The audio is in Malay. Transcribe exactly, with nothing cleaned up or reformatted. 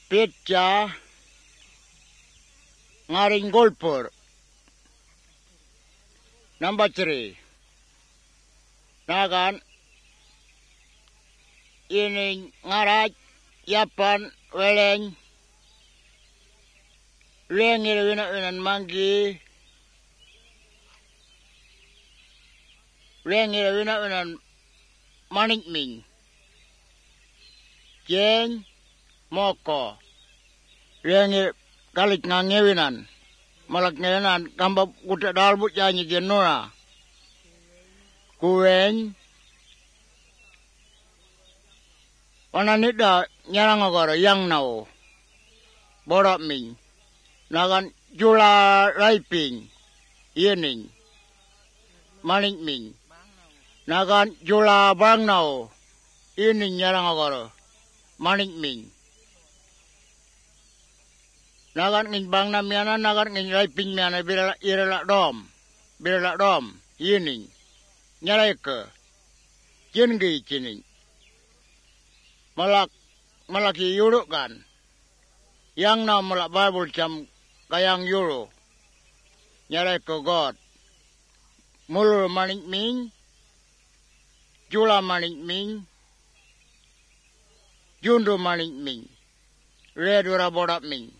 Petja ngaring golpur. Number three. Nagan ini ngarat yapan weleng lengir wina winan manggi lengir wina winan manik ming jeng moko lengir kalik ngangewinan malak ngewinan kambab kuda dalbut janyi genora kueng Wananida nyarang agora yang nau borak ming nagan jula raiping yening maning ming nagan jula bang nau yening nyarang agora maning ming nagan ngin bang na miana nagan ngin raiping miana birala irala dom birala dom yening nyaraike jengi cining malak malaki yuruk kan yang na malak Bible jam kayang yuro nyalai ke God mulur manik ming jula manik ming jundu manik ming redura bodak ming